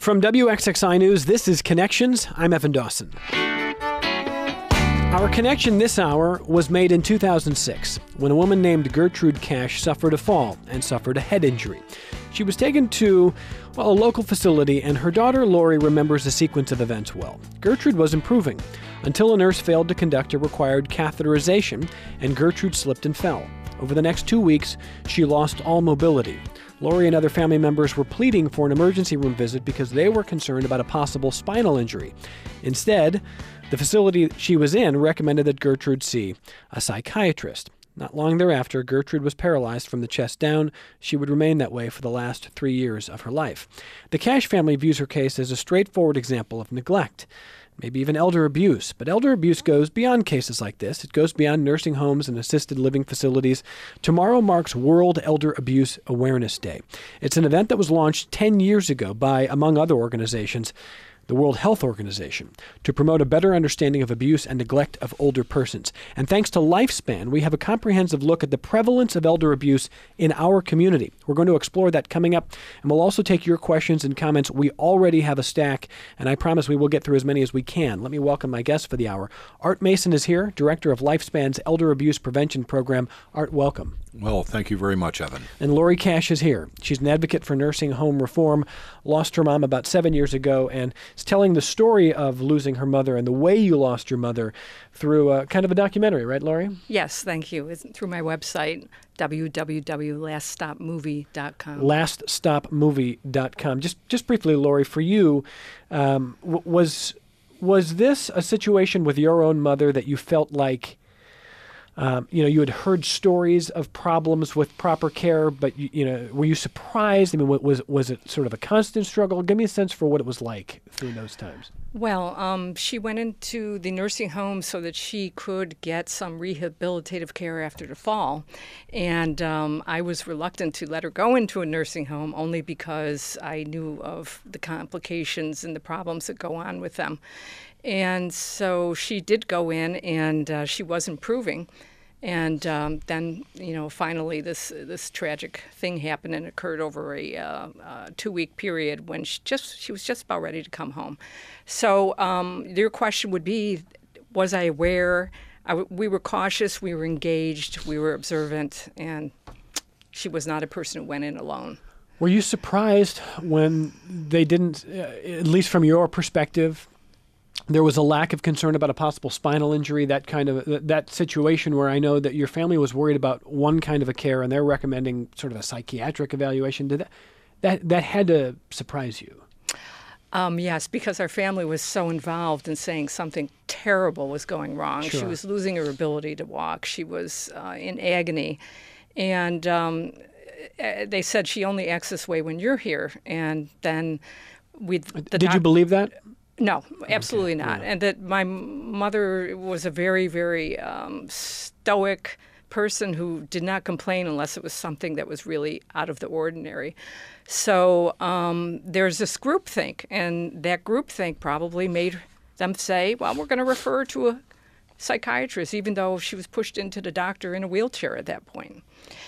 From WXXI News, this is Connections. I'm Evan Dawson. Our connection this hour was made in 2006 when a woman named Gertrude Cash suffered a fall and suffered a head injury. She was taken to, a local facility, and her daughter Lori remembers the sequence of events well. Gertrude was improving until a nurse failed to conduct a required catheterization and Gertrude slipped and fell. Over the next 2 weeks, she lost all mobility. Lori and other family members were pleading for an emergency room visit because they were concerned about a possible spinal injury. Instead, the facility she was in recommended that Gertrude see a psychiatrist. Not long thereafter, Gertrude was paralyzed from the chest down. She would remain that way for the last 3 years of her life. The Cash family views her case as a straightforward example of neglect, maybe even elder abuse. But elder abuse goes beyond cases like this. It goes beyond nursing homes and assisted living facilities. Tomorrow marks World Elder Abuse Awareness Day. It's an event that was launched 10 years ago by, among other organizations, the World Health Organization, to promote a better understanding of abuse and neglect of older persons. And thanks to Lifespan, we have a comprehensive look at the prevalence of elder abuse in our community. We're going to explore that coming up, and we'll also take your questions and comments. We already have a stack, and I promise we will get through as many as we can. Let me welcome my guest for the hour. Art Mason is here, director of Lifespan's Elder Abuse Prevention Program. Art, welcome. Well, thank you very much, Evan. And Lori Cash is here. She's an advocate for nursing home reform, lost her mom about 7 years ago, and is telling the story of losing her mother and the way you lost your mother through kind of a documentary, right, Lori? Yes, thank you. It's through my website, www.laststopmovie.com. Laststopmovie.com. Just briefly, Lori, for you, was this a situation with your own mother that you felt like you had heard stories of problems with proper care, but were you surprised? I mean, was it sort of a constant struggle? Give me a sense for what it was like through those times. Well, she went into the nursing home so that she could get some rehabilitative care after the fall, and I was reluctant to let her go into a nursing home only because I knew of the complications and the problems that go on with them. And so she did go in, and she was improving. And then, finally this tragic thing happened, and occurred over a 2-week period when she was just about ready to come home. So your question would be, was I aware? We were cautious, we were engaged, we were observant, and she was not a person who went in alone. Were you surprised when they didn't, at least from your perspective, there was a lack of concern about a possible spinal injury, that situation where I know that your family was worried about one kind of a care and they're recommending sort of a psychiatric evaluation? Did that had to surprise you? Yes, because our family was so involved in saying something terrible was going wrong. Sure. She was losing her ability to walk. She was in agony. And they said she only acts this way when you're here. And then Did you believe that? No, absolutely Okay. not. Yeah. And that my mother was a very, very stoic person who did not complain unless it was something that was really out of the ordinary. So there's this groupthink, and that groupthink probably made them say, well, we're going to refer her to a psychiatrist, even though she was pushed into the doctor in a wheelchair at that point.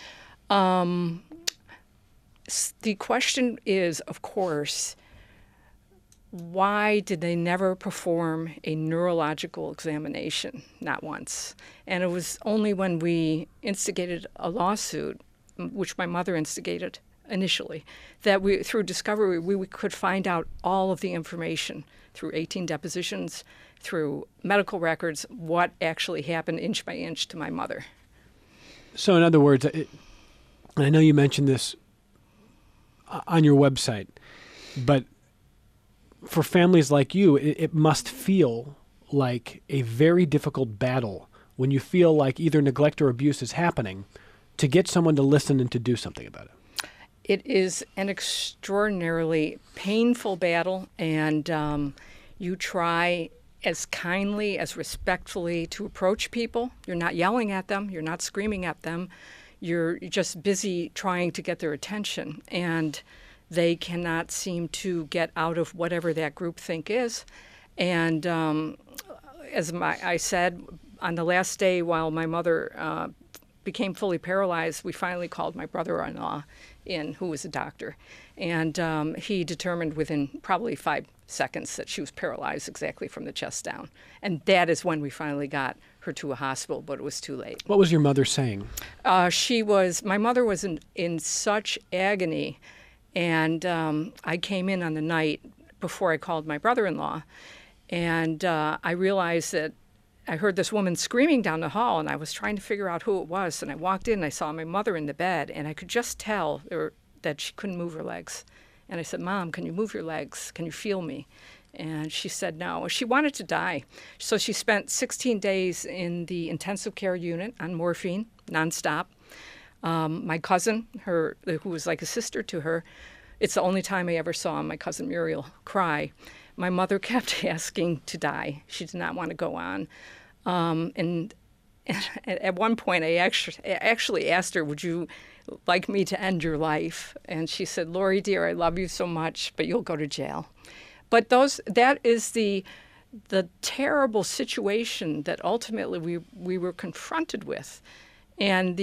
The question is, of course, why did they never perform a neurological examination? Not once. And it was only when we instigated a lawsuit, which my mother instigated initially, that through discovery, we could find out all of the information through 18 depositions, through medical records, what actually happened inch by inch to my mother. So in other words, and I know you mentioned this on your website, but for families like you, it must feel like a very difficult battle when you feel like either neglect or abuse is happening to get someone to listen and to do something about it. It is an extraordinarily painful battle, and you try as kindly, as respectfully to approach people. You're not yelling at them. You're not screaming at them. You're just busy trying to get their attention, and they cannot seem to get out of whatever that groupthink is. And I said, on the last day while my mother became fully paralyzed, we finally called my brother-in-law, in who was a doctor. And he determined within probably 5 seconds that she was paralyzed exactly from the chest down. And that is when we finally got her to a hospital, but it was too late. What was your mother saying? My mother was in such agony. And I came in on the night before I called my brother-in-law. And I realized that I heard this woman screaming down the hall, and I was trying to figure out who it was. And I walked in, and I saw my mother in the bed, and I could just tell that she couldn't move her legs. And I said, "Mom, can you move your legs? Can you feel me?" And she said no. She wanted to die. So she spent 16 days in the intensive care unit on morphine, nonstop. My cousin, who was like a sister to her, it's the only time I ever saw my cousin Muriel cry. My mother kept asking to die. She did not want to go on. And at one point, I actually asked her, "Would you like me to end your life?" And she said, "Lori, dear, I love you so much, but you'll go to jail." But that is the terrible situation that ultimately we were confronted with, and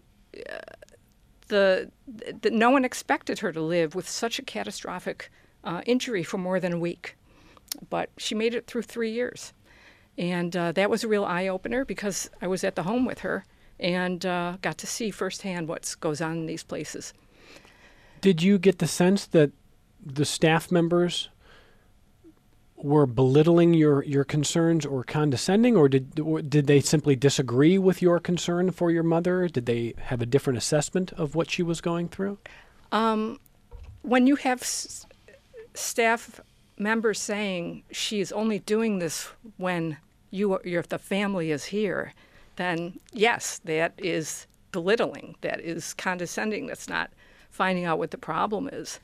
no one expected her to live with such a catastrophic injury for more than a week. But she made it through 3 years. And that was a real eye-opener because I was at the home with her and got to see firsthand what goes on in these places. Did you get the sense that the staff members were belittling your concerns or condescending, or did they simply disagree with your concern for your mother? Did they have a different assessment of what she was going through? When you have staff members saying she is only doing this when the family is here, then yes, that is belittling. That is condescending. That's not finding out what the problem is.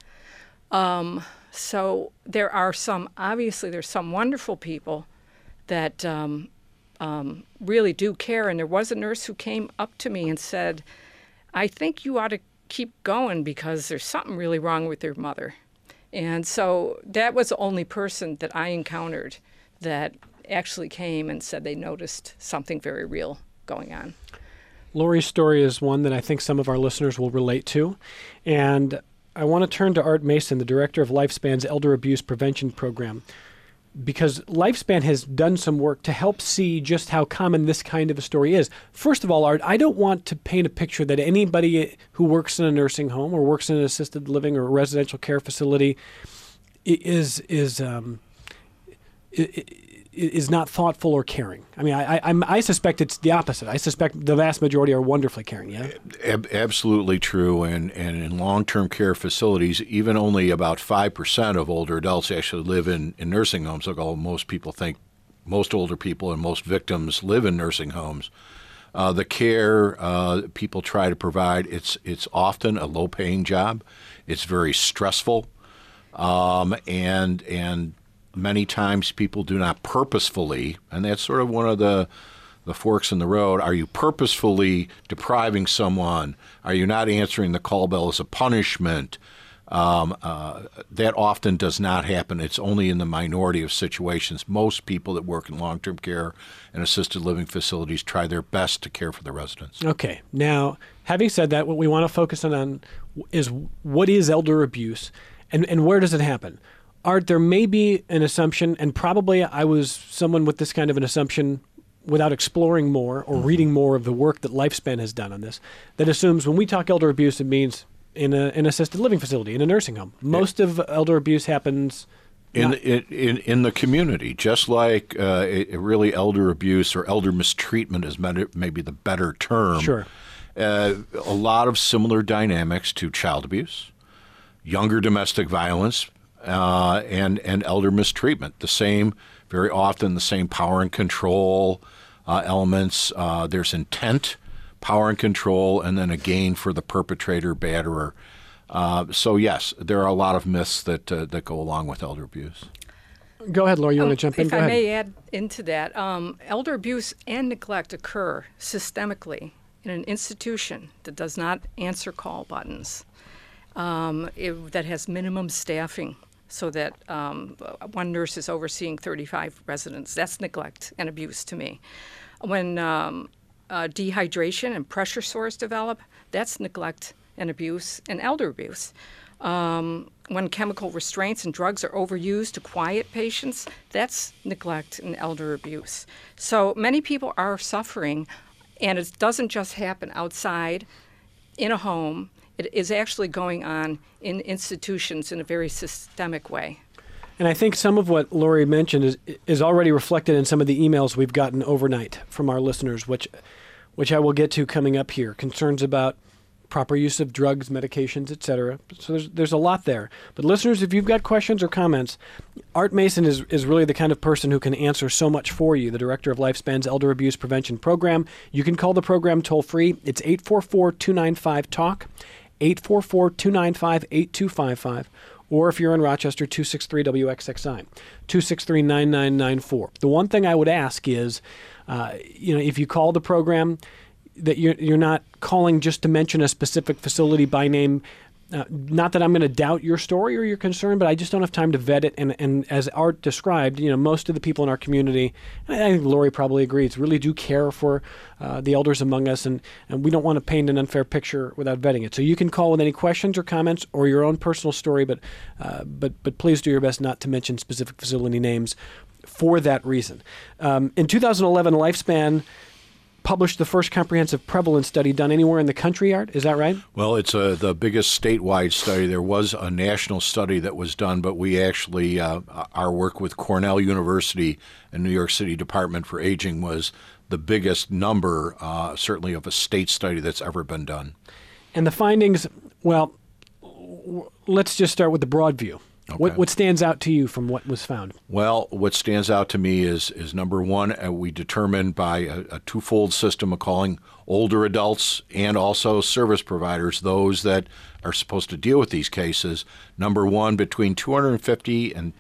So there's some wonderful people that really do care. And there was a nurse who came up to me and said, "I think you ought to keep going because there's something really wrong with your mother." And so that was the only person that I encountered that actually came and said they noticed something very real going on. Lori's story is one that I think some of our listeners will relate to. And I want to turn to Art Mason, the director of Lifespan's Elder Abuse Prevention Program, because Lifespan has done some work to help see just how common this kind of a story is. First of all, Art, I don't want to paint a picture that anybody who works in a nursing home or works in an assisted living or a residential care facility is not thoughtful or caring. I mean, I suspect it's the opposite. I suspect the vast majority are wonderfully caring, yeah? Absolutely true. And in long-term care facilities, even only about 5% of older adults actually live in nursing homes. Although most people think most older people and most victims live in nursing homes. The care people try to provide, it's often a low-paying job. It's very stressful. And many times people do not purposefully, and that's sort of one of the forks in the road. Are you purposefully depriving someone? Are you not answering the call bell as a punishment? That often does not happen. It's only in the minority of situations. Most people that work in long-term care and assisted living facilities try their best to care for the residents. Okay. Now, having said that, what we want to focus on is what is elder abuse and where does it happen? Art, there may be an assumption, and probably I was someone with this kind of an assumption without exploring more or reading more of the work that Lifespan has done on this, that assumes when we talk elder abuse, it means in an assisted living facility, in a nursing home. Most of elder abuse happens in the community, just like really elder abuse or elder mistreatment is maybe the better term. Sure. A lot of similar dynamics to child abuse, younger domestic violence, and elder mistreatment. Very often the same power and control elements. There's intent, power and control, and then a gain for the perpetrator, batterer. So yes, there are a lot of myths that go along with elder abuse. Go ahead, Laura. You want to jump in? If I may add into that, elder abuse and neglect occur systemically in an institution that does not answer call buttons, that has minimum staffing, so that one nurse is overseeing 35 residents. That's neglect and abuse to me. When dehydration and pressure sores develop, that's neglect and abuse and elder abuse. When chemical restraints and drugs are overused to quiet patients, that's neglect and elder abuse. So many people are suffering, and it doesn't just happen outside in a home. It is actually going on in institutions in a very systemic way. And I think some of what Lori mentioned is already reflected in some of the emails we've gotten overnight from our listeners, which I will get to coming up here. Concerns about proper use of drugs, medications, etc. So there's a lot there. But listeners, if you've got questions or comments, Art Mason is really the kind of person who can answer so much for you, the director of Lifespan's Elder Abuse Prevention Program. You can call the program toll-free. It's 844-295-TALK, 844-295-8255. Or if you're in Rochester, 263-WXXI, 263-9994. The one thing I would ask is, if you call the program, that you're not calling just to mention a specific facility by name. Not that I'm going to doubt your story or your concern, but I just don't have time to vet it. And as Art described, most of the people in our community, and I think Lori probably agrees, really do care for the elders among us, and we don't want to paint an unfair picture without vetting it. So you can call with any questions or comments or your own personal story, but please do your best not to mention specific facility names for that reason. In 2011, Lifespan published the first comprehensive prevalence study done anywhere in the country, Art. Is that right? Well, it's the biggest statewide study. There was a national study that was done, but we actually, our work with Cornell University and New York City Department for Aging was the biggest number, certainly of a state study that's ever been done. And the findings, well, let's just start with the broad view. Okay. What stands out to you from what was found? Well, what stands out to me is number one, we determined by a twofold system of calling older adults and also service providers, those that are supposed to deal with these cases. Number one, between 250 and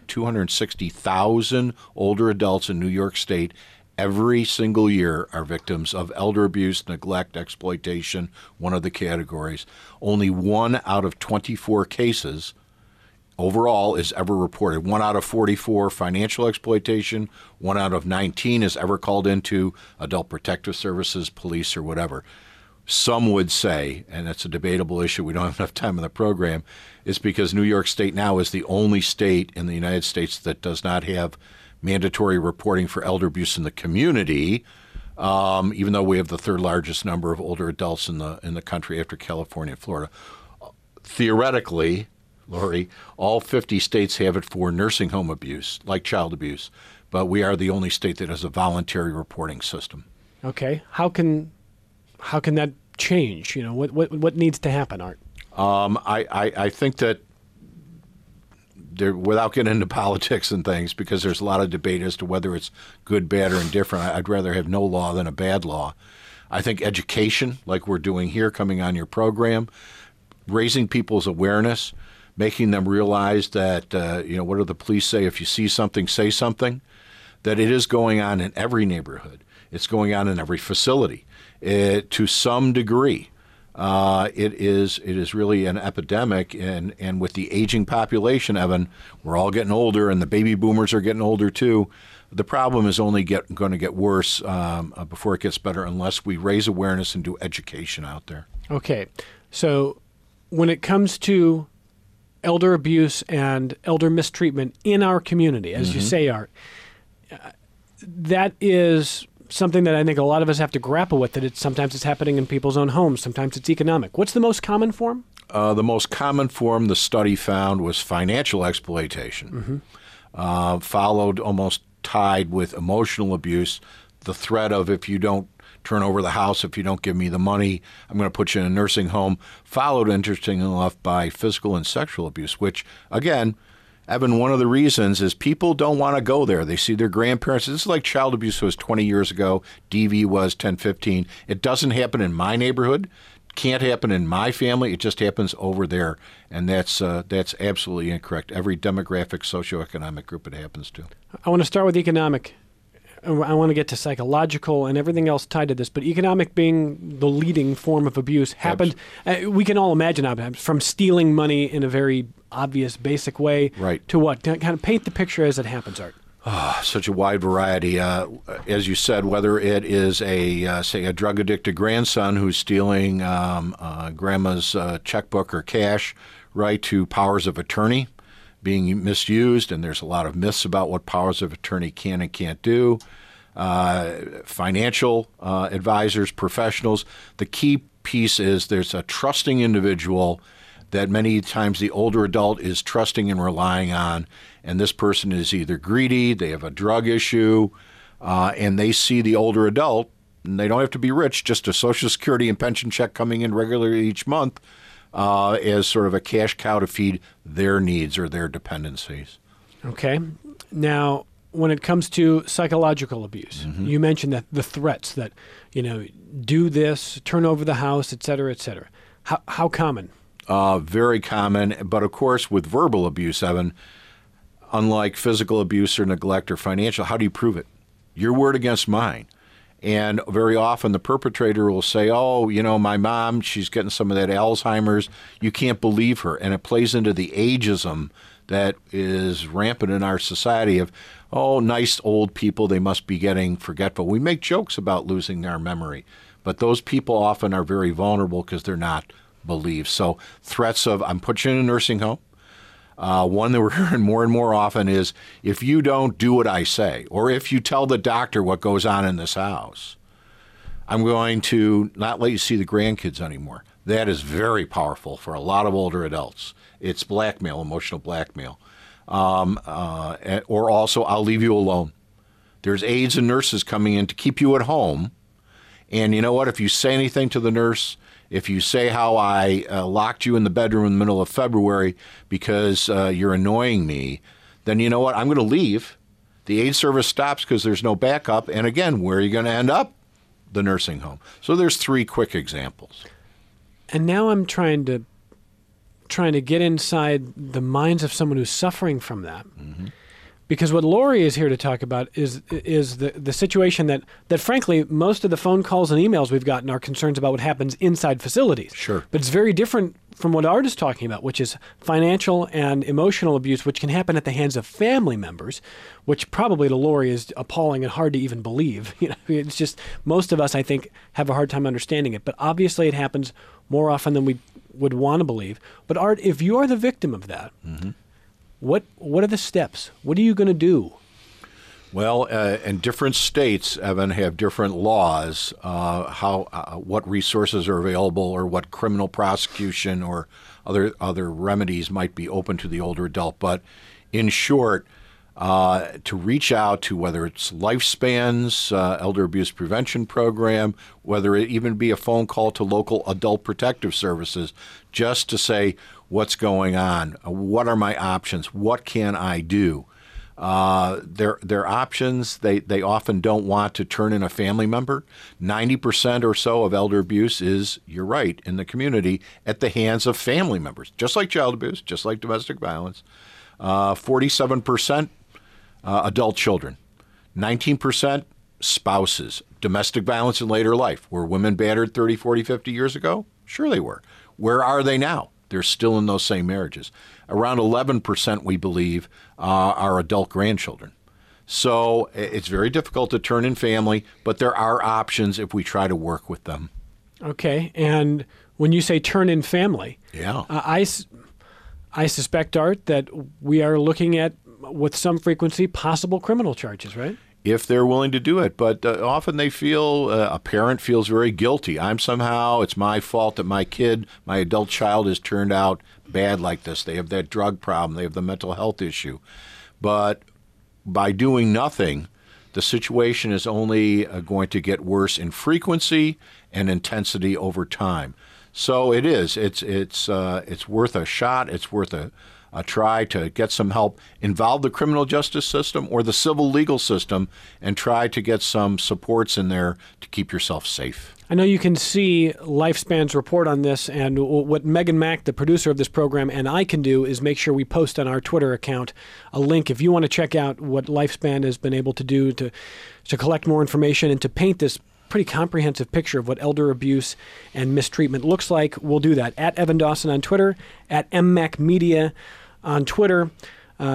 260,000 older adults in New York State every single year are victims of elder abuse, neglect, exploitation, one of the categories. Only 1 out of 24 cases overall is ever reported. 1 out of 44 financial exploitation, 1 out of 19 is ever called into Adult Protective Services, police, or whatever. Some would say, and that's a debatable issue, we don't have enough time in the program, it's because New York State now is the only state in the United States that does not have mandatory reporting for elder abuse in the community, even though we have the third largest number of older adults in the country after California and Florida. Theoretically, Lori, all 50 states have it for nursing home abuse, like child abuse, but we are the only state that has a voluntary reporting system. Okay. How can that change? What needs to happen, Art? I think that without getting into politics and things, because there's a lot of debate as to whether it's good, bad, or indifferent, I'd rather have no law than a bad law. I think education, like we're doing here, coming on your program, raising people's awareness, making them realize that, what do the police say? If you see something, say something. That it is going on in every neighborhood. It's going on in every facility. To some degree, it is really an epidemic. And with the aging population, Evan, we're all getting older, and the baby boomers are getting older too. The problem is only going to get worse before it gets better unless we raise awareness and do education out there. Okay. So when it comes to elder abuse and elder mistreatment in our community, as you say, Art, that is something that I think a lot of us have to grapple with, that sometimes it's happening in people's own homes, sometimes it's economic. What's the most common form? The most common form the study found was financial exploitation, followed almost tied with emotional abuse, the threat of if you don't turn over the house, if you don't give me the money, I'm going to put you in a nursing home, followed, interestingly enough, by physical and sexual abuse, which, again, Evan, one of the reasons is people don't want to go there. They see their grandparents. This is like child abuse was 20 years ago. DV was 10, 15. It doesn't happen in my neighborhood. Can't happen in my family. It just happens over there, and that's absolutely incorrect. Every demographic, socioeconomic group it happens to. I want to start with economic. I want to get to psychological and everything else tied to this, but economic being the leading form of abuse happened. We can all imagine how it happens, from stealing money in a very obvious, basic way right. to what? Kind of paint the picture as it happens, Art. Such a wide variety. As you said, whether it is say a drug-addicted grandson who's stealing grandma's checkbook or cash, right, to powers of attorney being misused, and there's a lot of myths about what powers of attorney can and can't do. Financial advisors, professionals. The key piece is there's a trusting individual that many times the older adult is trusting and relying on, and this person is either greedy, they have a drug issue, and they see the older adult, and they don't have to be rich, just a Social Security and pension check coming in regularly each month as sort of a cash cow to feed their needs or their dependencies. Okay. Now, when it comes to psychological abuse, you mentioned that the threats that, do this, turn over the house, et cetera, et cetera. How common? Very common. But of course, with verbal abuse, Evan, unlike physical abuse or neglect or financial, how do you prove it? Your word against mine. And very often the perpetrator will say, oh, my mom, she's getting some of that Alzheimer's. You can't believe her. And it plays into the ageism that is rampant in our society of, oh, nice old people, they must be getting forgetful. We make jokes about losing their memory, but those people often are very vulnerable because they're not believed. So threats of, I'm putting you in a nursing home. One that we're hearing more and more often is, if you don't do what I say, or if you tell the doctor what goes on in this house, I'm going to not let you see the grandkids anymore. That is very powerful for a lot of older adults. It's blackmail, emotional blackmail. Or also, I'll leave you alone. There's aides and nurses coming in to keep you at home. And you know what? If you say anything to the nurse, if you say how I locked you in the bedroom in the middle of February because you're annoying me, then you know what? I'm going to leave. The aid service stops because there's no backup. And again, where are you going to end up? The nursing home. So there's 3 quick examples. And now I'm trying to get inside the minds of someone who's suffering from that. Mm-hmm. Because what Lori is here to talk about is the situation that frankly, most of the phone calls and emails we've gotten are concerns about what happens inside facilities. Sure. But it's very different from what Art is talking about, which is financial and emotional abuse, which can happen at the hands of family members, which probably to Lori is appalling and hard to even believe. It's just, most of us, I think, have a hard time understanding it. But obviously it happens more often than we would want to believe. But Art, if you are the victim of that, mm-hmm. What are the steps? What are you going to do? Well, and different states, Evan, have different laws, what resources are available or what criminal prosecution or other remedies might be open to the older adult. But in short, to reach out to whether it's Lifespan's Elder Abuse Prevention Program, whether it even be a phone call to local adult protective services, just to say, what's going on? What are my options? What can I do? Their options, they often don't want to turn in a family member. 90% or so of elder abuse is, you're right, in the community at the hands of family members, just like child abuse, just like domestic violence. 47% adult children, 19% spouses. Domestic violence in later life. Were women battered 30, 40, 50 years ago? Sure they were. Where are they now? They're still in those same marriages. Around 11%, we believe, are adult grandchildren. So it's very difficult to turn in family, but there are options if we try to work with them. Okay. And when you say turn in family, yeah, I suspect, Art, that we are looking at, with some frequency, possible criminal charges, right? If they're willing to do it. But often they feel, a parent feels very guilty. It's my fault that my kid, my adult child has turned out bad like this. They have that drug problem. They have the mental health issue. But by doing nothing, the situation is only going to get worse in frequency and intensity over time. So it is. It's worth a shot. It's worth a try to get some help, involve the criminal justice system or the civil legal system, and try to get some supports in there to keep yourself safe. I know you can see Lifespan's report on this, and what Megan Mack, the producer of this program, and I can do is make sure we post on our Twitter account a link if you want to check out what Lifespan has been able to do to collect more information and to paint this pretty comprehensive picture of what elder abuse and mistreatment looks like. We'll do that at Evan Dawson on Twitter, at MMac Media on Twitter.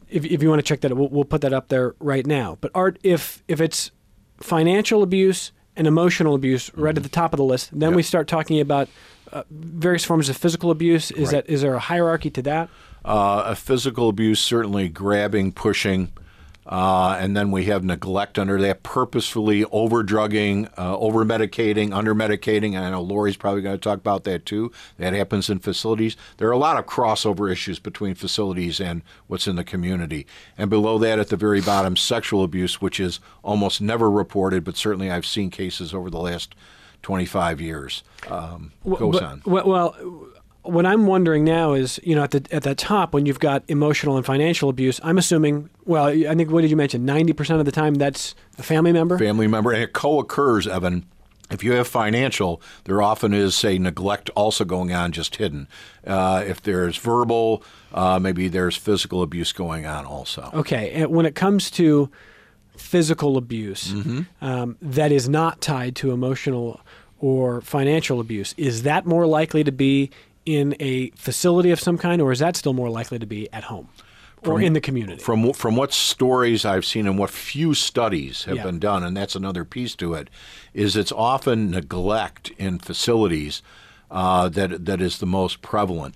if you want to check that, we'll put that up there right now. But Art, if it's financial abuse and emotional abuse right at the top of the list, then we start talking about various forms of physical abuse. Is there a hierarchy to that? A physical abuse, certainly grabbing, pushing, and then we have neglect under that, purposefully over-drugging, over-medicating, under-medicating, and I know Lori's probably going to talk about that too. That happens in facilities. There are a lot of crossover issues between facilities and what's in the community. And below that, at the very bottom, sexual abuse, which is almost never reported, but certainly I've seen cases over the last 25 years. Goes on. Well, what I'm wondering now is, at the top, when you've got emotional and financial abuse, I'm assuming, I think, what did you mention? 90% of the time that's a family member? Family member. And it co-occurs, Evan. If you have financial, there often is, say, neglect also going on, just hidden. If there's verbal, maybe there's physical abuse going on also. Okay. And when it comes to physical abuse that is not tied to emotional or financial abuse, is that more likely to be in a facility of some kind, or is that still more likely to be at home or in the community? From what stories I've seen and what few studies have been done, and that's another piece to it, is it's often neglect in facilities that is the most prevalent.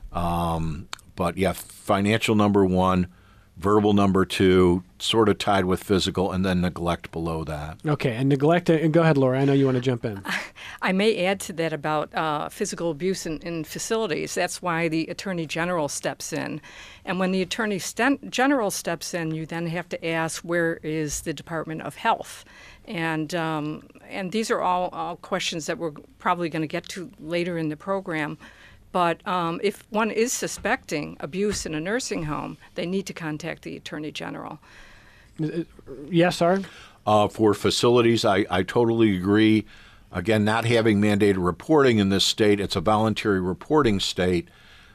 But financial number one, verbal number two, sort of tied with physical, and then neglect below that. Okay, and neglect, and go ahead, Laura, I know you want to jump in. I may add to that about physical abuse in facilities. That's why the Attorney General steps in. And when the Attorney General steps in, you then have to ask, where is the Department of Health? And these are all questions that we're probably going to get to later in the program. But if one is suspecting abuse in a nursing home, they need to contact the Attorney General. Yes, Art? For facilities, I totally agree. Again, not having mandated reporting in this state, it's a voluntary reporting state.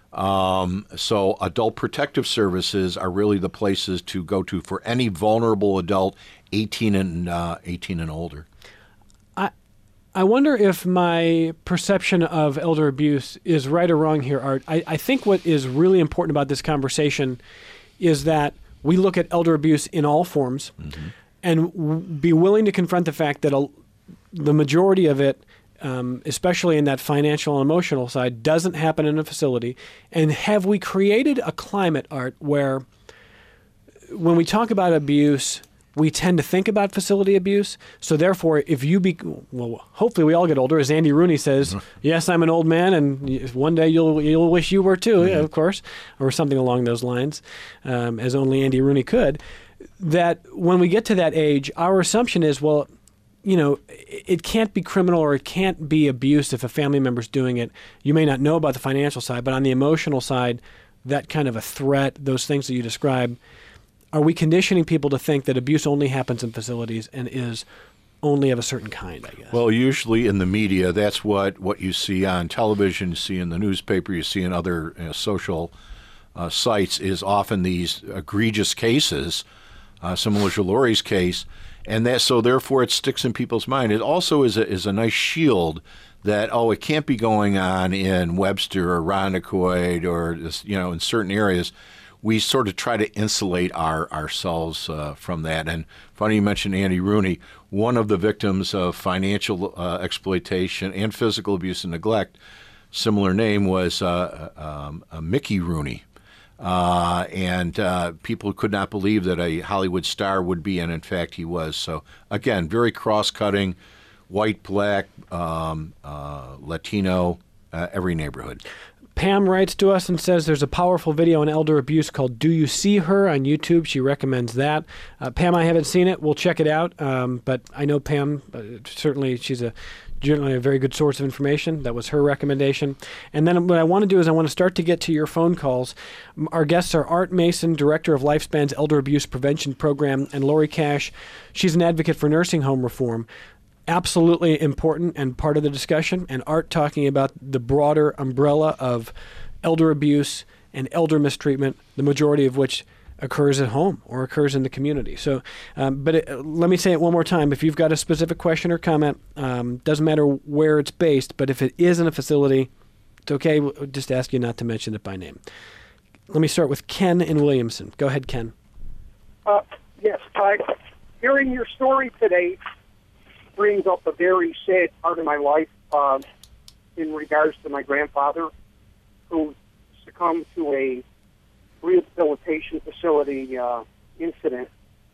So adult protective services are really the places to go to for any vulnerable adult 18 and older. I wonder if my perception of elder abuse is right or wrong here, Art. I think what is really important about this conversation is that we look at elder abuse in all forms and be willing to confront the fact that the majority of it, especially in that financial and emotional side, doesn't happen in a facility. And have we created a climate, Art, where when we talk about abuse, we tend to think about facility abuse. So therefore, if you hopefully we all get older. As Andy Rooney says, yes, I'm an old man, and one day you'll wish you were too, yeah, of course, or something along those lines, as only Andy Rooney could. That when we get to that age, our assumption is, it can't be criminal or it can't be abuse if a family member's doing it. You may not know about the financial side, but on the emotional side, that kind of a threat, those things that you describe. Are we conditioning people to think that abuse only happens in facilities and is only of a certain kind, I guess? Well, usually in the media, that's what you see on television, you see in the newspaper, you see in other social sites, is often these egregious cases, similar to Lori's case, and so therefore it sticks in people's mind. It also is a nice shield that, it can't be going on in Webster or Rondequoit or in certain areas. We sort of try to insulate ourselves from that. And funny you mentioned Andy Rooney. One of the victims of financial exploitation and physical abuse and neglect, similar name, was Mickey Rooney. And people could not believe that a Hollywood star would be, and in fact he was. So again, very cross-cutting, white, black, Latino, every neighborhood. Pam writes to us and says there's a powerful video on elder abuse called Do You See Her on YouTube. She recommends that. Pam, I haven't seen it. We'll check it out. But I know Pam, certainly she's generally a very good source of information. That was her recommendation. And then what I want to do is I want to start to get to your phone calls. Our guests are Art Mason, Director of Lifespan's Elder Abuse Prevention Program, and Lori Cash. She's an advocate for nursing home reform. Absolutely important and part of the discussion, and Art talking about the broader umbrella of elder abuse and elder mistreatment, the majority of which occurs at home or occurs in the community. So, let me say it one more time. If you've got a specific question or comment, doesn't matter where it's based, but if it is in a facility, it's okay. We'll just ask you not to mention it by name. Let me start with Ken in Williamson. Go ahead, Ken. Yes, hearing your story today brings up a very sad part of my life in regards to my grandfather, who succumbed to a rehabilitation facility incident.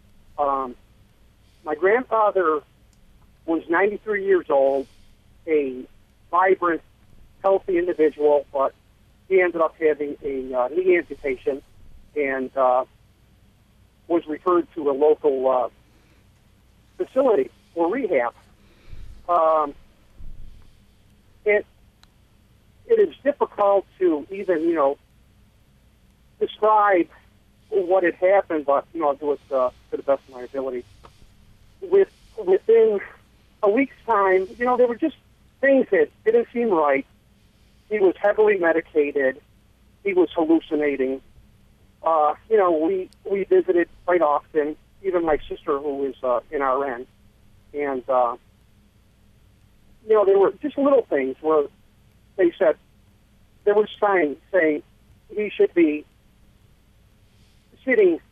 My grandfather was 93 years old, a vibrant, healthy individual, but he ended up having a knee amputation and was referred to a local facility for rehab. It is difficult to even, describe what had happened, but, I'll do it to the best of my ability. Within a week's time, there were just things that didn't seem right. He was heavily medicated. He was hallucinating. We visited quite often, even my sister, who is in RN. And, there were just little things where they said there was signs saying he should be sitting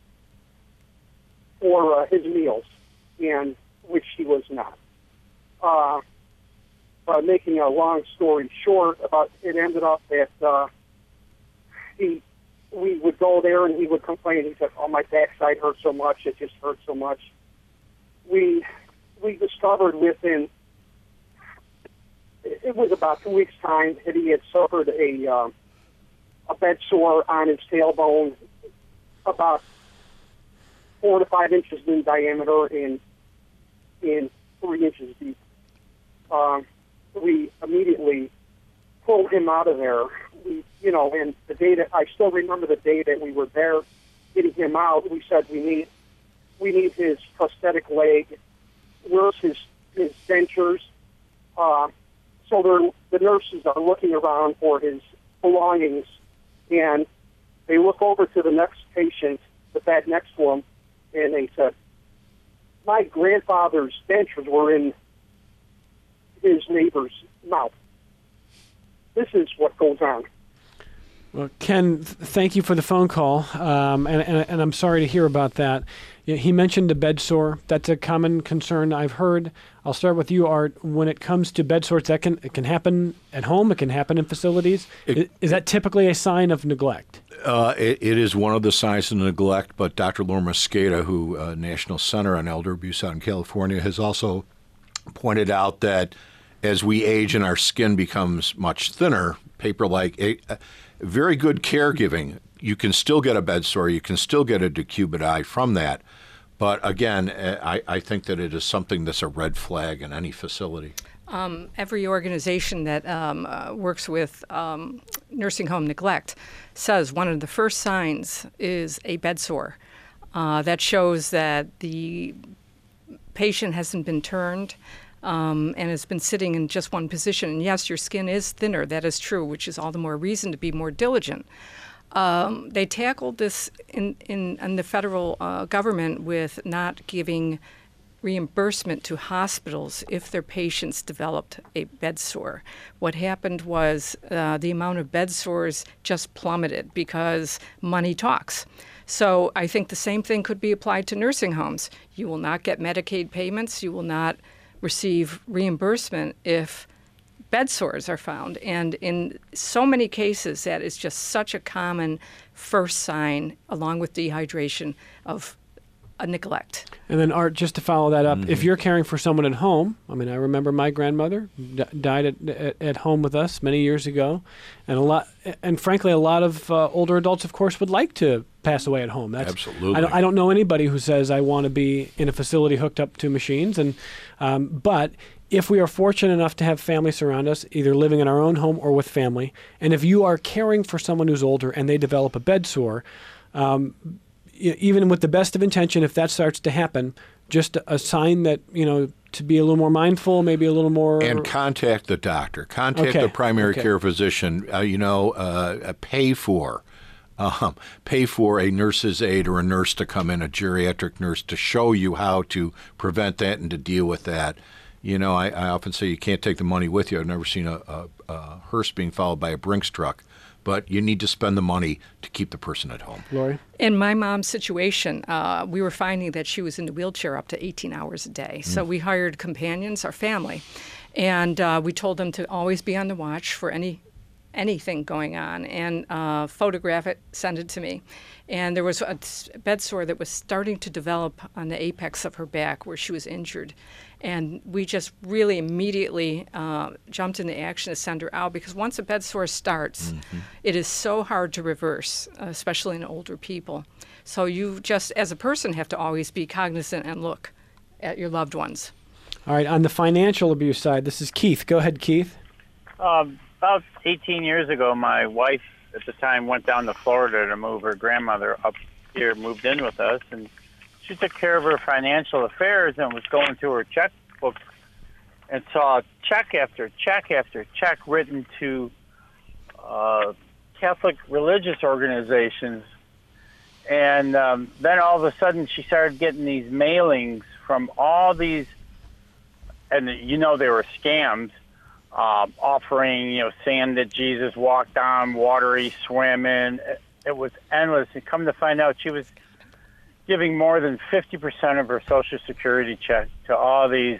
for his meals, and which he was not. Making a long story short, it ended up that we would go there and he would complain. He said, "Oh, my backside hurts so much; it just hurts so much." We discovered it was about 2 weeks' time that he had suffered a bed sore on his tailbone, about 4 to 5 inches in diameter and 3 inches deep. We immediately pulled him out of there. And the day that I still remember the day that we were there getting him out, we said we need his prosthetic leg, where's his dentures. So the nurses are looking around for his belongings, and they look over to the next patient, the bed next to him, and they said, "My grandfather's dentures were in his neighbor's mouth." This is what goes on. Well, Ken, thank you for the phone call, and I'm sorry to hear about that. He mentioned a bed sore. That's a common concern I've heard. I'll start with you, Art. When it comes to bed sores, it can happen at home. It can happen in facilities. Is that typically a sign of neglect? It is one of the signs of neglect, but Dr. Laura Mosqueda, who National Center on Elder Abuse out in California, has also pointed out that as we age and our skin becomes much thinner, paper-like, very good caregiving, you can still get a bed sore, you can still get a decubitus from that. But again, I think that it is something that's a red flag in any facility. Every organization that works with nursing home neglect says one of the first signs is a bed sore. That shows that the patient hasn't been turned and has been sitting in just one position. And yes, your skin is thinner. That is true, which is all the more reason to be more diligent. They tackled this in the federal government with not giving reimbursement to hospitals if their patients developed a bed sore. What happened was the amount of bed sores just plummeted because money talks. So I think the same thing could be applied to nursing homes. You will not get Medicaid payments. You will not receive reimbursement if bed sores are found. And in so many cases, that is just such a common first sign, along with dehydration, of a neglect. And then, Art, just to follow that up, if you're caring for someone at home, I mean, I remember my grandmother died at home with us many years ago, and frankly, a lot of older adults, of course, would like to pass away at home. Absolutely. I don't know anybody who says I want to be in a facility hooked up to machines, but if we are fortunate enough to have family surround us, either living in our own home or with family, and if you are caring for someone who's older and they develop a bed sore, even with the best of intention, if that starts to happen, just a sign that, to be a little more mindful, maybe a little more... And contact the doctor. Contact the primary care physician. Pay for a nurse's aide or a nurse to come in, a geriatric nurse, to show you how to prevent that and to deal with that. I often say you can't take the money with you. I've never seen a hearse being followed by a Brinks truck. but you need to spend the money to keep the person at home. Lori? In my mom's situation, we were finding that she was in the wheelchair up to 18 hours a day. So we hired companions, our family, and we told them to always be on the watch for anything going on and photograph it, send it to me. And there was a bed sore that was starting to develop on the apex of her back where she was injured. And we just really immediately jumped into action to send her out, because once a bed sore starts, it is so hard to reverse, especially in older people. So you just, as a person, have to always be cognizant and look at your loved ones. All right, on the financial abuse side, this is Keith. Go ahead, Keith. About 18 years ago, my wife at the time went down to Florida to move her grandmother up here, moved in with us, and she took care of her financial affairs and was going through her checkbook and saw check after check after check written to Catholic religious organizations. And then all of a sudden she started getting these mailings from all these, and they were scams, offering, sand that Jesus walked on, water he swam in. It was endless. And come to find out, she was giving more than 50% of her Social Security check to all these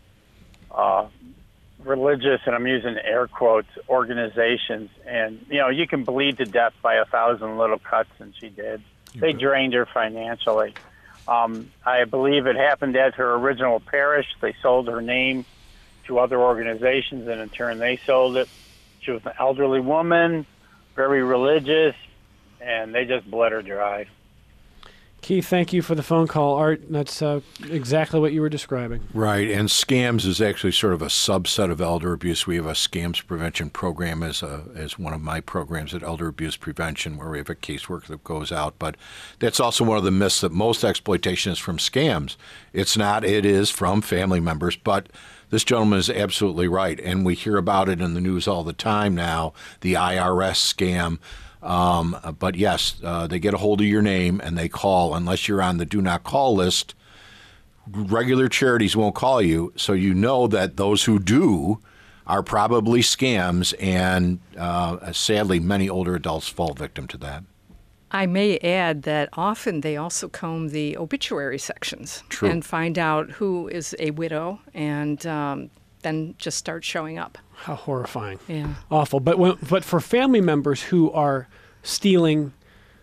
religious, and I'm using air quotes, organizations. And, you can bleed to death by 1,000 little cuts, and she did. They drained her financially. I believe it happened at her original parish. They sold her name to other organizations, and in turn they sold it. She was an elderly woman, very religious, and they just bled her dry. Keith, thank you for the phone call. Art, that's exactly what you were describing. Right, and scams is actually sort of a subset of elder abuse. We have a scams prevention program as one of my programs at Elder Abuse Prevention, where we have a caseworker that goes out. But that's also one of the myths, that most exploitation is from scams. It's not. It is from family members. But this gentleman is absolutely right, and we hear about it in the news all the time now, the IRS scam. But yes, they get a hold of your name and they call. Unless you're on the do not call list, regular charities won't call you. So you know that those who do are probably scams, and sadly, many older adults fall victim to that. I may add that often they also comb the obituary sections. True. And find out who is a widow, and then just start showing up. How horrifying. Yeah. Awful. But for family members who are stealing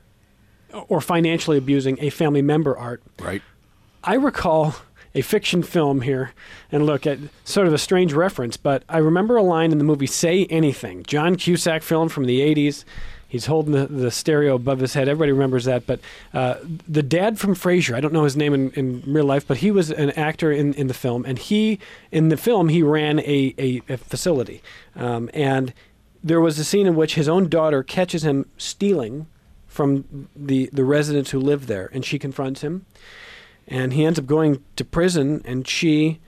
or financially abusing a family member, Art, Right. I recall a fiction film here, and look, at sort of a strange reference, but I remember a line in the movie Say Anything, John Cusack film from the 80s. He's holding the stereo above his head. Everybody remembers that. But the dad from Frasier, I don't know his name in real life, but he was an actor in the film. And in the film, he ran a facility. And there was a scene in which his own daughter catches him stealing from the residents who live there. And she confronts him. And he ends up going to prison, and she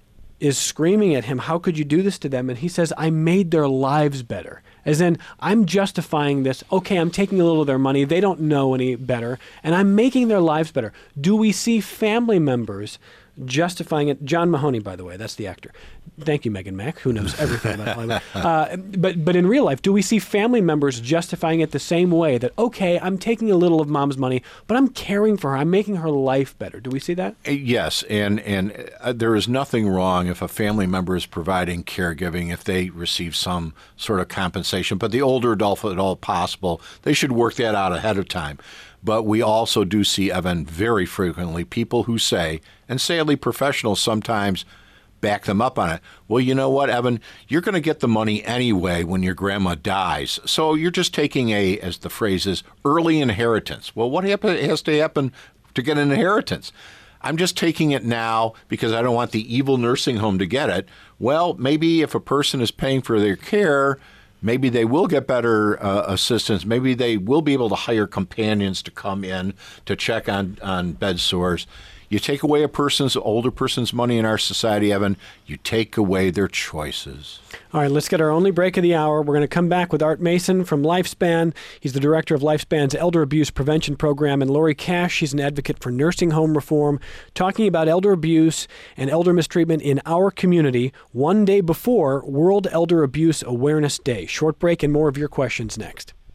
is screaming at him, "How could you do this to them?" And he says, "I made their lives better." As in, I'm justifying this. Okay, I'm taking a little of their money. They don't know any better. And I'm making their lives better. Do we see family members justifying it? John Mahoney, by the way, that's the actor. Thank you, Megan Mack, who knows everything about Hollywood. But in real life, do we see family members justifying it the same way, that, okay, I'm taking a little of mom's money, but I'm caring for her. I'm making her life better. Do we see that? Yes, and there is nothing wrong if a family member is providing caregiving, if they receive some sort of compensation. But the older adult, if at all possible, they should work that out ahead of time. But we also do see, Evan, very frequently people who say, and sadly professionals sometimes back them up on it, well, you know what, Evan, you're going to get the money anyway when your grandma dies. So you're just taking as the phrase is, early inheritance. Well, what has to happen to get an inheritance? I'm just taking it now because I don't want the evil nursing home to get it. Well, maybe if a person is paying for their care, maybe they will get better assistance. Maybe they will be able to hire companions to come in to check on bed sores. You take away older person's money in our society, Evan, you take away their choices. All right, let's get our only break of the hour. We're going to come back with Art Mason from Lifespan. He's the director of Lifespan's Elder Abuse Prevention Program, and Lori Cash, she's an advocate for nursing home reform, talking about elder abuse and elder mistreatment in our community one day before World Elder Abuse Awareness Day. Short break and more of your questions next.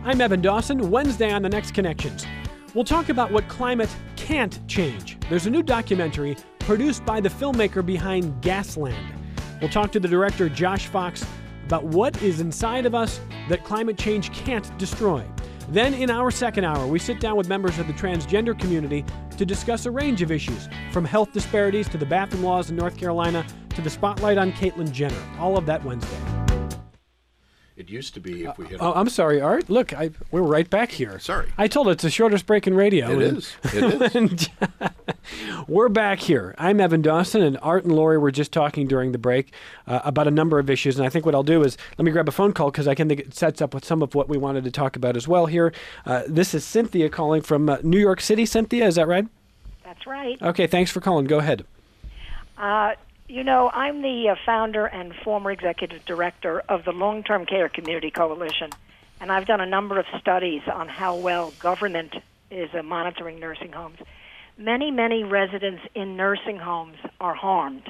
I'm Evan Dawson. Wednesday on The Next Connections, we'll talk about what climate can't change. There's a new documentary produced by the filmmaker behind Gasland. We'll talk to the director, Josh Fox, about what is inside of us that climate change can't destroy. Then in our second hour, we sit down with members of the transgender community to discuss a range of issues, from health disparities to the bathroom laws in North Carolina to the spotlight on Caitlyn Jenner. All of that Wednesday. It used to be if we hit. I'm sorry, Art. Look, we're right back here. Sorry. I told it's the shortest break in radio. It is. And we're back here. I'm Evan Dawson, and Art and Lori were just talking during the break about a number of issues. And I think what I'll do is let me grab a phone call because I can think it sets up with some of what we wanted to talk about as well here. This is Cynthia calling from New York City. Cynthia, is that right? That's right. Okay, thanks for calling. Go ahead. I'm the founder and former executive director of the Long-Term Care Community Coalition, and I've done a number of studies on how well government is monitoring nursing homes. Many, many residents in nursing homes are harmed.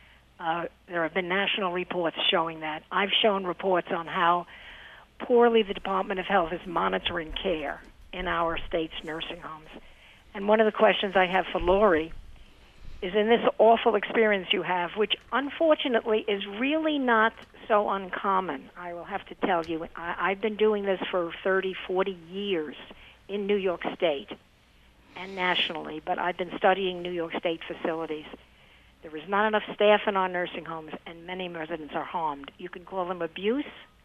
There have been national reports showing that. I've shown reports on how poorly the Department of Health is monitoring care in our state's nursing homes. And one of the questions I have for Lori is, in this awful experience you have, which unfortunately is really not so uncommon, I will have to tell you. I've been doing this for 30, 40 years in New York State and nationally, but I've been studying New York State facilities. There is not enough staff in our nursing homes, and many residents are harmed. You can call them abuse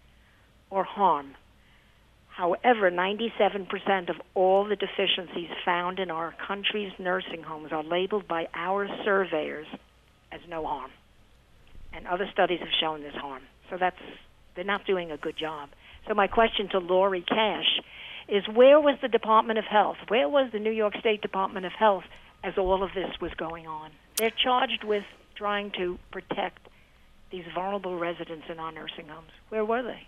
or harm. However, 97% of all the deficiencies found in our country's nursing homes are labeled by our surveyors as no harm. And other studies have shown this harm. So they're not doing a good job. So my question to Lori Cash is, where was the Department of Health? Where was the New York State Department of Health as all of this was going on? They're charged with trying to protect these vulnerable residents in our nursing homes. Where were they?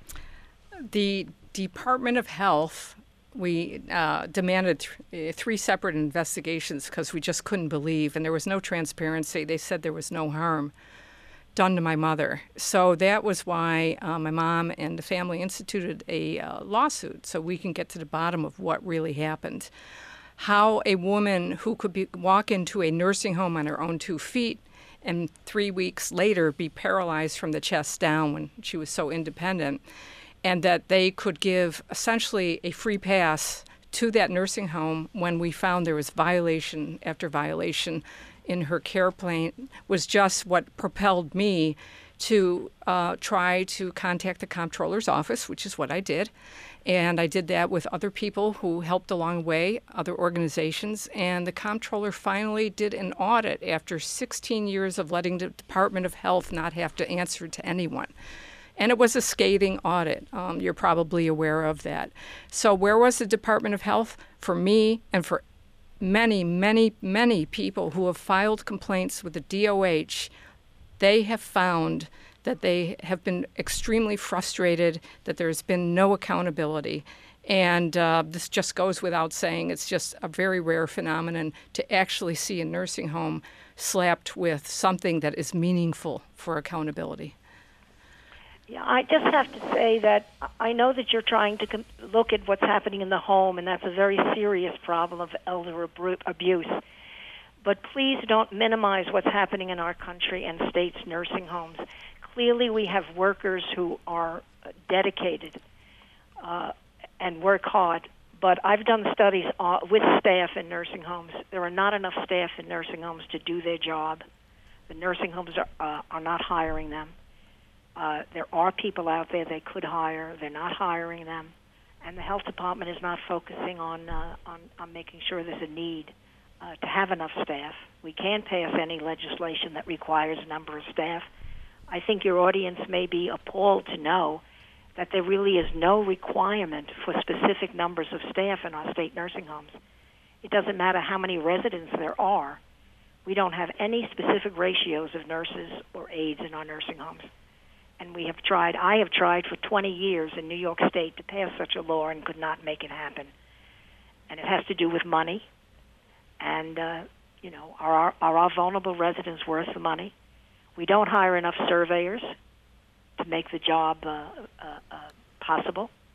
The Department of Health, we demanded three separate investigations because we just couldn't believe, and there was no transparency. They said there was no harm done to my mother. So that was why my mom and the family instituted a lawsuit so we can get to the bottom of what really happened. How a woman who could walk into a nursing home on her own 2 feet and 3 weeks later be paralyzed from the chest down when she was so independent, and that they could give essentially a free pass to that nursing home when we found there was violation after violation in her care plan, was just what propelled me to try to contact the comptroller's office, which is what I did. And I did that with other people who helped along the way, other organizations. And the comptroller finally did an audit after 16 years of letting the Department of Health not have to answer to anyone. And it was a scathing audit. You're probably aware of that. So where was the Department of Health? For me and for many, many, many people who have filed complaints with the DOH, they have found that they have been extremely frustrated, that there's been no accountability. And this just goes without saying. It's just a very rare phenomenon to actually see a nursing home slapped with something that is meaningful for accountability. Yeah, I just have to say that I know that you're trying to look at what's happening in the home, and that's a very serious problem of elder abuse. But please don't minimize what's happening in our country and states' nursing homes. Clearly, we have workers who are dedicated and work hard, but I've done studies with staff in nursing homes. There are not enough staff in nursing homes to do their job. The nursing homes are not hiring them. There are people out there they could hire. They're not hiring them. And the health department is not focusing on making sure there's a need to have enough staff. We can't pass any legislation that requires a number of staff. I think your audience may be appalled to know that there really is no requirement for specific numbers of staff in our state nursing homes. It doesn't matter how many residents there are. We don't have any specific ratios of nurses or aides in our nursing homes. And I have tried for 20 years in New York State to pass such a law and could not make it happen. And it has to do with money. And, are our vulnerable residents worth the money? We don't hire enough surveyors to make the job possible. The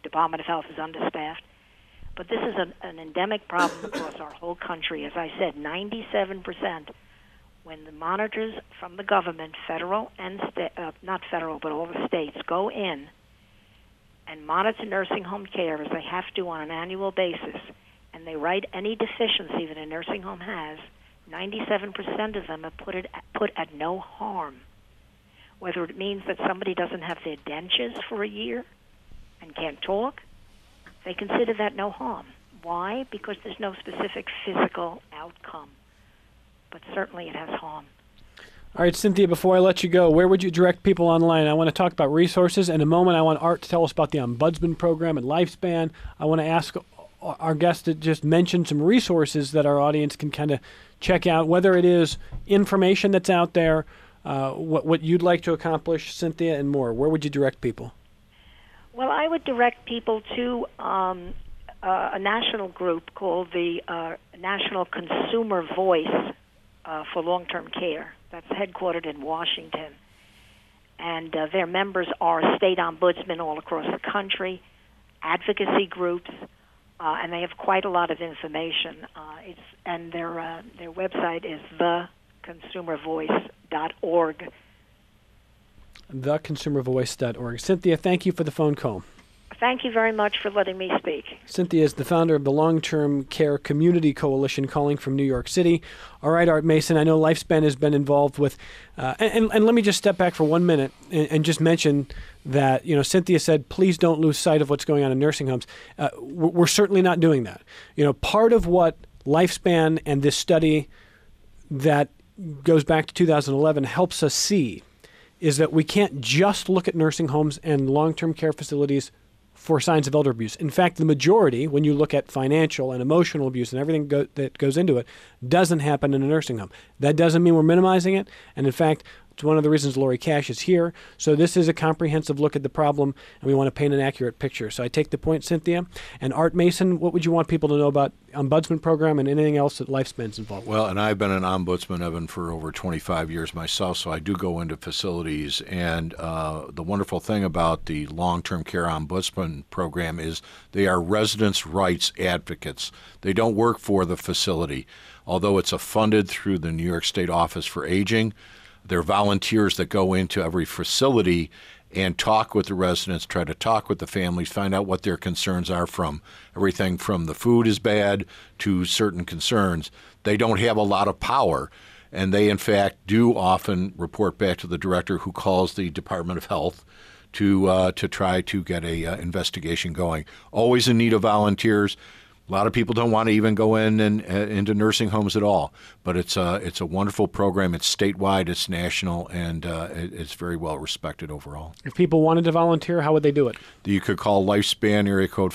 Department of Health is understaffed. But this is an endemic problem across our whole country. As I said, 97%, when the monitors from the government, federal and not federal, but all the states, go in and monitor nursing home care as they have to on an annual basis, and they write any deficiency that a nursing home has, 97% of them are put at no harm. Whether it means that somebody doesn't have their dentures for a year and can't talk, they consider that no harm. Why? Because there's no specific physical outcome. But certainly it has harm. All right, Cynthia, before I let you go, where would you direct people online? I want to talk about resources. In a moment, I want Art to tell us about the Ombudsman program and Lifespan. I want to ask our guest to just mention some resources that our audience can kind of check out, whether it is information that's out there, what you'd like to accomplish, Cynthia, and more. Where would you direct people? Well, I would direct people to a national group called the National Consumer Voice for Long-Term Care. That's headquartered in Washington. And their members are state ombudsmen all across the country, advocacy groups, and they have quite a lot of information. And their website is theconsumervoice.org. theconsumervoice.org. Cynthia, thank you for the phone call. Thank you very much for letting me speak. Cynthia is the founder of the Long-Term Care Community Coalition, calling from New York City. All right, Art Mason, I know Lifespan has been involved with, and let me just step back for 1 minute and just mention that, Cynthia said, please don't lose sight of what's going on in nursing homes. We're certainly not doing that. Part of what Lifespan and this study that goes back to 2011 helps us see is that we can't just look at nursing homes and long-term care facilities for signs of elder abuse. In fact, the majority, when you look at financial and emotional abuse and everything that goes into it, doesn't happen in a nursing home. That doesn't mean we're minimizing it. And in fact, it's one of the reasons Lori Cash is here. So this is a comprehensive look at the problem, and we want to paint an accurate picture. So I take the point, Cynthia. And Art Mason, what would you want people to know about Ombudsman program and anything else that Lifespan's involved with? Well, and I've been an ombudsman, Evan, for over 25 years myself, so I do go into facilities. And the wonderful thing about the long-term care ombudsman program is they are residents' rights advocates. They don't work for the facility. Although it's funded through the New York State Office for Aging, they're volunteers that go into every facility and talk with the residents, try to talk with the families, find out what their concerns are, from everything from the food is bad to certain concerns. They don't have a lot of power, and they, in fact, do often report back to the director, who calls the Department of Health to try to get a investigation going. Always in need of volunteers. A lot of people don't want to even go in and into nursing homes at all, but it's a wonderful program. It's statewide, it's national, and it's very well respected overall. If people wanted to volunteer, how would they do it? You could call Lifespan, area code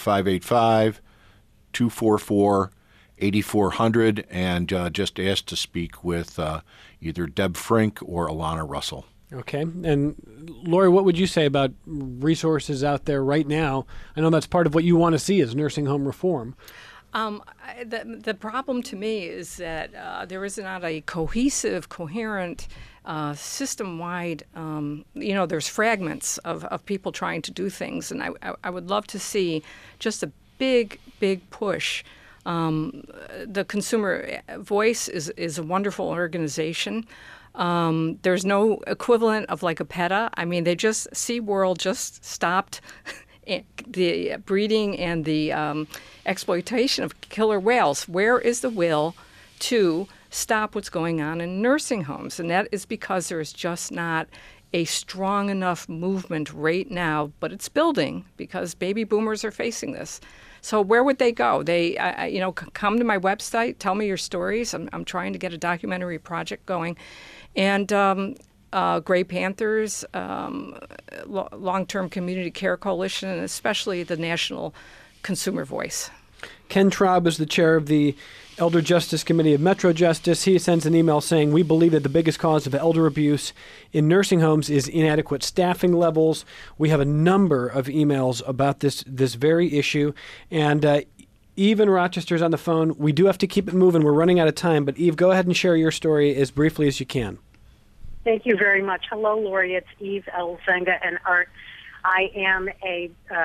585-244-8400, and just ask to speak with either Deb Frink or Alana Russell. Okay. And Lori, what would you say about resources out there right now? I know that's part of what you want to see is nursing home reform. The problem to me is that there is not a cohesive, coherent, system-wide, there's fragments of people trying to do things. And I would love to see just a big push. The Consumer Voice is a wonderful organization. There's no equivalent of like a PETA. I mean, SeaWorld just stopped the breeding and the exploitation of killer whales. Where is the will to stop what's going on in nursing homes? And that is because there's just not a strong enough movement right now, but it's building because baby boomers are facing this. So where would they go? They, come to my website, tell me your stories. I'm trying to get a documentary project going. And Gray Panthers, Long-Term Community Care Coalition, and especially the National Consumer Voice. Ken Traub is the chair of the Elder Justice Committee of Metro Justice. He sends an email saying, we believe that the biggest cause of elder abuse in nursing homes is inadequate staffing levels. We have a number of emails about this very issue. And Eve in Rochester's on the phone. We do have to keep it moving. We're running out of time. But Eve, go ahead and share your story as briefly as you can. Thank you very much. Hello, Lori. It's Eve Elzenga and Art. I am a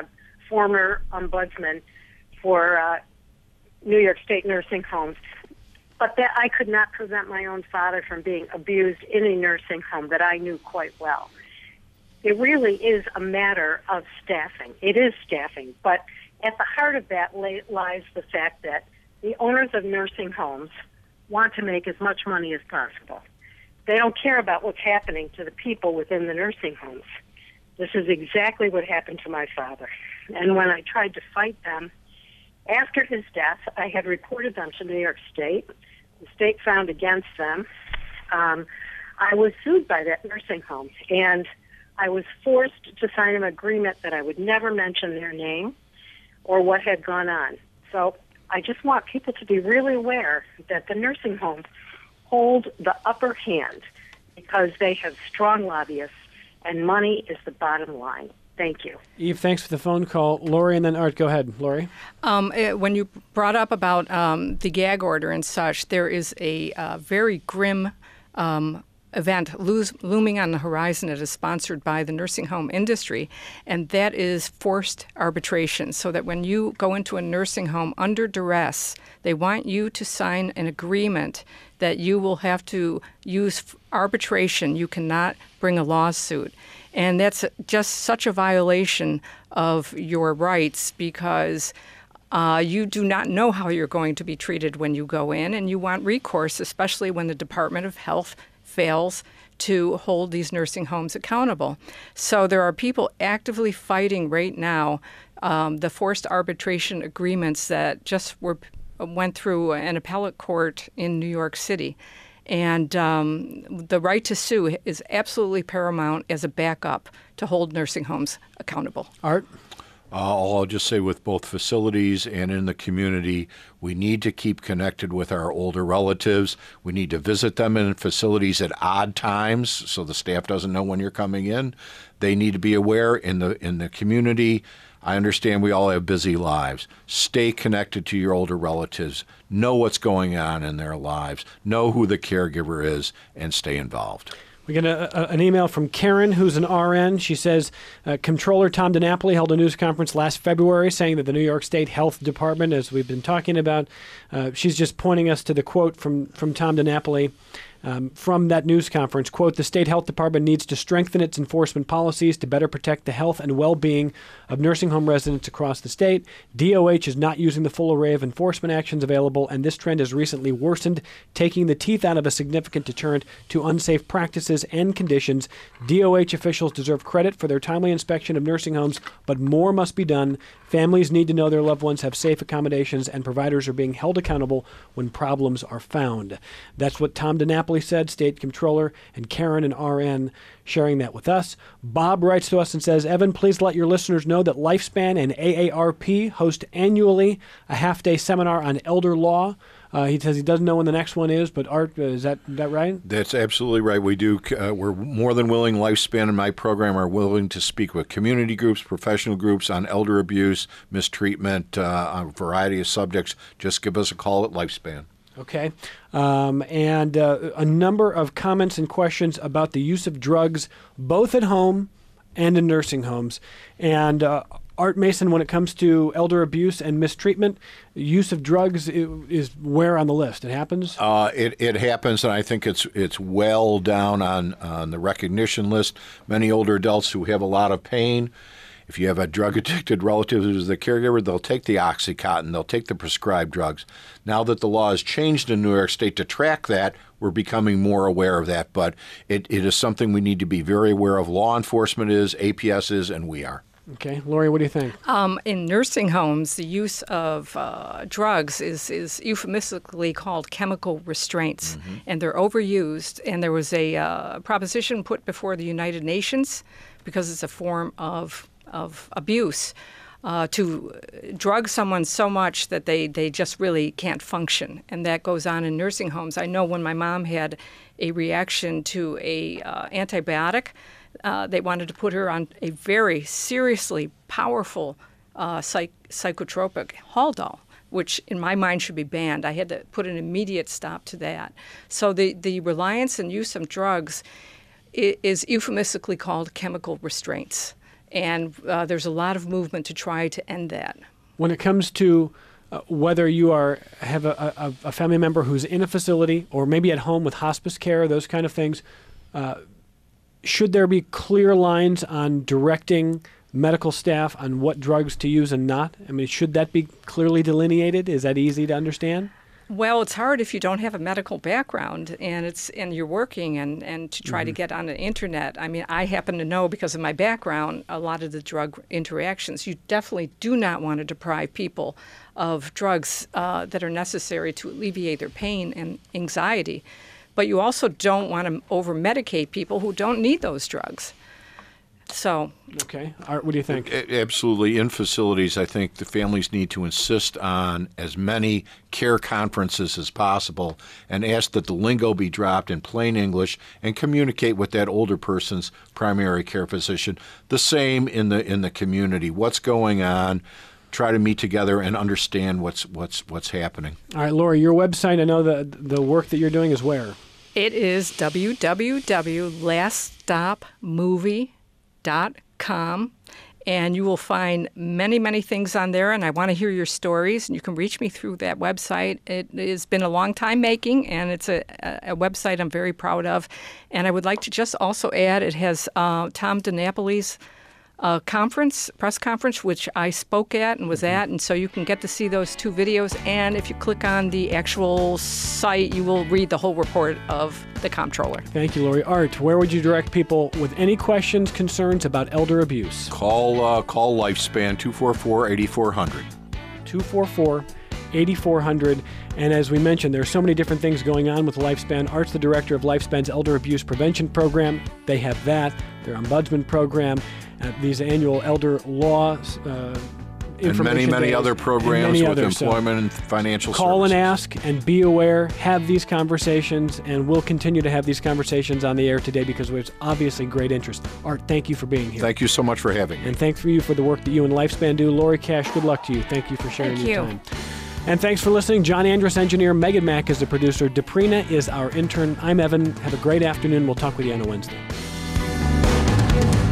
former ombudsman for New York State nursing homes. But that I could not prevent my own father from being abused in a nursing home that I knew quite well. It really is a matter of staffing. It is staffing, but at the heart of that lies the fact that the owners of nursing homes want to make as much money as possible. They don't care about what's happening to the people within the nursing homes. This is exactly what happened to my father. And when I tried to fight them, after his death, I had reported them to New York State. The state found against them. I was sued by that nursing home, and I was forced to sign an agreement that I would never mention their name or what had gone on. So I just want people to be really aware that the nursing homes hold the upper hand because they have strong lobbyists, and money is the bottom line. Thank you. Eve, thanks for the phone call. Lori and then Art, go ahead. Lori? When you brought up about the gag order and such, there is a very grim event looming on the horizon that is sponsored by the nursing home industry, and that is forced arbitration, so that when you go into a nursing home under duress, they want you to sign an agreement that you will have to use arbitration. You cannot bring a lawsuit. And that's just such a violation of your rights because you do not know how you're going to be treated when you go in, and you want recourse, especially when the Department of Health fails to hold these nursing homes accountable. So there are people actively fighting right now the forced arbitration agreements that just went through an appellate court in New York City. And the right to sue is absolutely paramount as a backup to hold nursing homes accountable. Art? I'll just say with both facilities and in the community, we need to keep connected with our older relatives. We need to visit them in facilities at odd times so the staff doesn't know when you're coming in. They need to be aware in the community. I understand we all have busy lives. Stay connected to your older relatives. Know what's going on in their lives. Know who the caregiver is and stay involved. We get an email from Karen, who's an RN. She says, Comptroller Tom DiNapoli held a news conference last February saying that the New York State Health Department, as we've been talking about, she's just pointing us to the quote from Tom DiNapoli from that news conference, quote, the state health department needs to strengthen its enforcement policies to better protect the health and well-being of nursing home residents across the state. DOH is not using the full array of enforcement actions available, and this trend has recently worsened, taking the teeth out of a significant deterrent to unsafe practices and conditions. DOH officials deserve credit for their timely inspection of nursing homes, but more must be done. Families need to know their loved ones have safe accommodations, and providers are being held accountable when problems are found. That's what Tom DiNapoli said, State Comptroller, and Karen, an RN, sharing that with us. Bob writes to us and says, Evan, please let your listeners know that Lifespan and AARP host annually a half-day seminar on elder law. He says he doesn't know when the next one is, but Art, is that right? That's absolutely right. We do. We're more than willing. Lifespan and my program are willing to speak with community groups, professional groups on elder abuse, mistreatment, on a variety of subjects. Just give us a call at Lifespan. Okay. And a number of comments and questions about the use of drugs, both at home and in nursing homes. And Art Mason, when it comes to elder abuse and mistreatment, use of drugs is where on the list? It happens? It happens, and I think it's well down on the recognition list. Many older adults who have a lot of pain, if you have a drug-addicted relative who's the caregiver, they'll take the Oxycontin, they'll take the prescribed drugs. Now that the law has changed in New York State to track that, we're becoming more aware of that. But it is something we need to be very aware of. Law enforcement is, APS is, and we are. Okay. Lori, what do you think? In nursing homes, the use of drugs is euphemistically called chemical restraints, and they're overused. And there was a proposition put before the United Nations, because it's a form of abuse, to drug someone so much that they just really can't function. And that goes on in nursing homes. I know when my mom had a reaction to a antibiotic, they wanted to put her on a very seriously powerful psychotropic, Haldol, which in my mind should be banned. I had to put an immediate stop to that. So the reliance and use of drugs is euphemistically called chemical restraints. And there's a lot of movement to try to end that. When it comes to whether you have a family member who's in a facility or maybe at home with hospice care, those kind of things, should there be clear lines on directing medical staff on what drugs to use and not? I mean, should that be clearly delineated? Is that easy to understand? Well, it's hard if you don't have a medical background and you're working and to try to get on the internet. I mean, I happen to know because of my background a lot of the drug interactions. You definitely do not want to deprive people of drugs that are necessary to alleviate their pain and anxiety. But you also don't want to over-medicate people who don't need those drugs. So. Okay. Art, what do you think? Absolutely. In facilities, I think the families need to insist on as many care conferences as possible and ask that the lingo be dropped in plain English and communicate with that older person's primary care physician. The same in the community. What's going on? Try to meet together and understand what's happening. All right, Lori, your website, I know the work that you're doing is where? It is www.laststopmovie.com, and you will find many, many things on there, and I want to hear your stories, and you can reach me through that website. It has been a long time making, and it's a website I'm very proud of. And I would like to just also add, it has Tom DiNapoli's press conference, which I spoke at and was at, and so you can get to see those 2 videos. And if you click on the actual site, you will read the whole report of the comptroller. Thank you, Lori. Art, where would you direct people with any questions, concerns about elder abuse? Call Lifespan 244-8400. 244-8400. And as we mentioned, there are so many different things going on with Lifespan. Art's the director of Lifespan's Elder Abuse Prevention Program. They have that. Their Ombudsman Program. These annual elder law information and many days, other programs with employment and financial call services. And ask and be aware. Have these conversations, and we'll continue to have these conversations on the air today because there's obviously great interest. Art, thank you for being here. Thank you so much for having me. And thanks for you for the work that you and Lifespan do. Lori Cash, good luck to you. Thank you for sharing your time. And thanks for listening. John Andrus, engineer. Megan Mack is the producer. Deprina is our intern. I'm Evan. Have a great afternoon. We'll talk with you on a Wednesday.